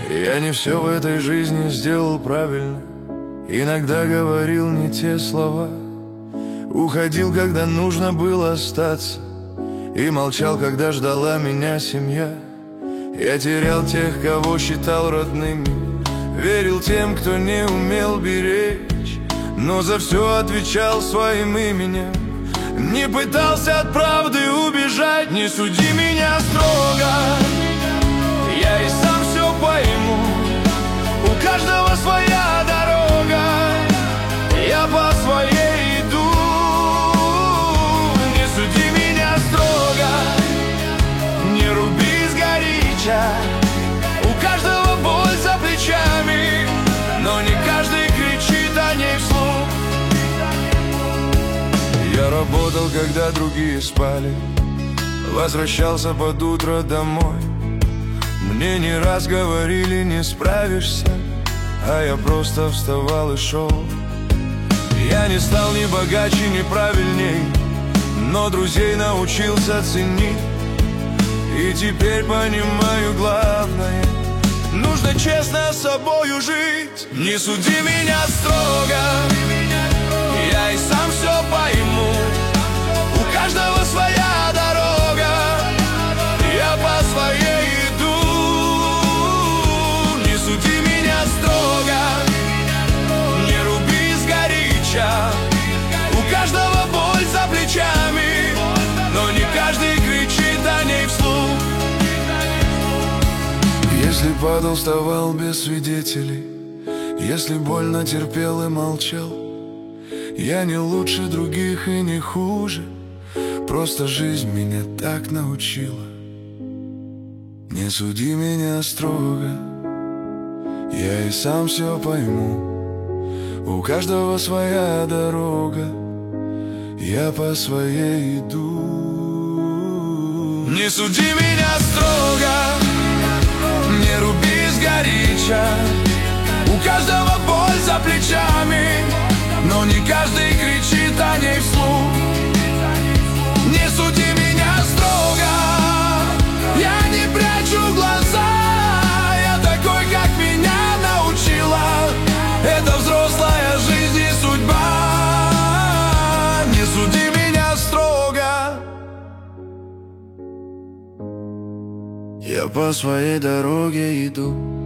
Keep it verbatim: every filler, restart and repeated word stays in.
Я не все в этой жизни сделал правильно, иногда говорил не те слова, уходил, когда нужно было остаться, и молчал, когда ждала меня семья. Я терял тех, кого считал родными, верил тем, кто не умел беречь, но за все отвечал своим именем. Не пытался от правды убежать. Не суди меня строго, я и сам все пойму. У каждого своя дорога, я по своей иду. Не суди меня строго, не руби сгоряча. У каждого боль за плечами, но не каждый кричит о ней вслух. Я работал, когда другие спали, возвращался под утро домой. Мне не раз говорили, не справишься, а я просто вставал и шел. Я не стал ни богаче, ни правильней, но друзей научился ценить. И теперь понимаю главное: нужно честно с собою жить. Не суди меня строго, я и сам все пойму. У каждого своя дорога, я по своей иду. Не суди меня строго, не руби сгоряча. У каждого боль за плечами, но не каждый кричит о ней вслух. Если падал, вставал без свидетелей, если больно, терпел и молчал. Я не лучше других и не хуже, просто жизнь меня так научила. Не суди меня строго, я и сам все пойму. У каждого своя дорога, я по своей иду. Не суди меня строго, не руби сгоряча. У каждого боль за плечами, но не каждый кричит о ней вслух. Не суди меня строго, я не прячу глаза. Я такой, как меня научила эта взрослая жизнь и судьба. Не суди меня строго, я по своей дороге иду.